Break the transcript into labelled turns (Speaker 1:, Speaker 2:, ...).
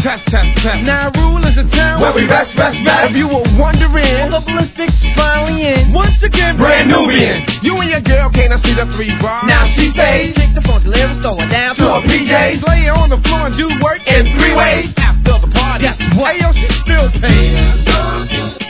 Speaker 1: Test, test, test. Now Rule is a town
Speaker 2: where we rest.
Speaker 1: If you were wondering,
Speaker 2: the ballistics finally in.
Speaker 1: Once again,
Speaker 2: brand Nubian.
Speaker 1: You and your girl can't see the 3 bars.
Speaker 2: Now she pays.
Speaker 1: Take the phone, lyrics, throw it down
Speaker 2: to her PJs.
Speaker 1: Lay her on the floor and do work
Speaker 2: in 3 ways.
Speaker 1: After the party,
Speaker 2: guess what?
Speaker 1: Hey yo, she still pays.